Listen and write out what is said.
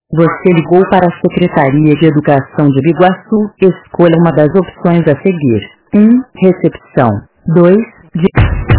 Você ligou para a Secretaria de Educação de Biguaçu. Escolha uma das opções a seguir. 1. Recepção. 2.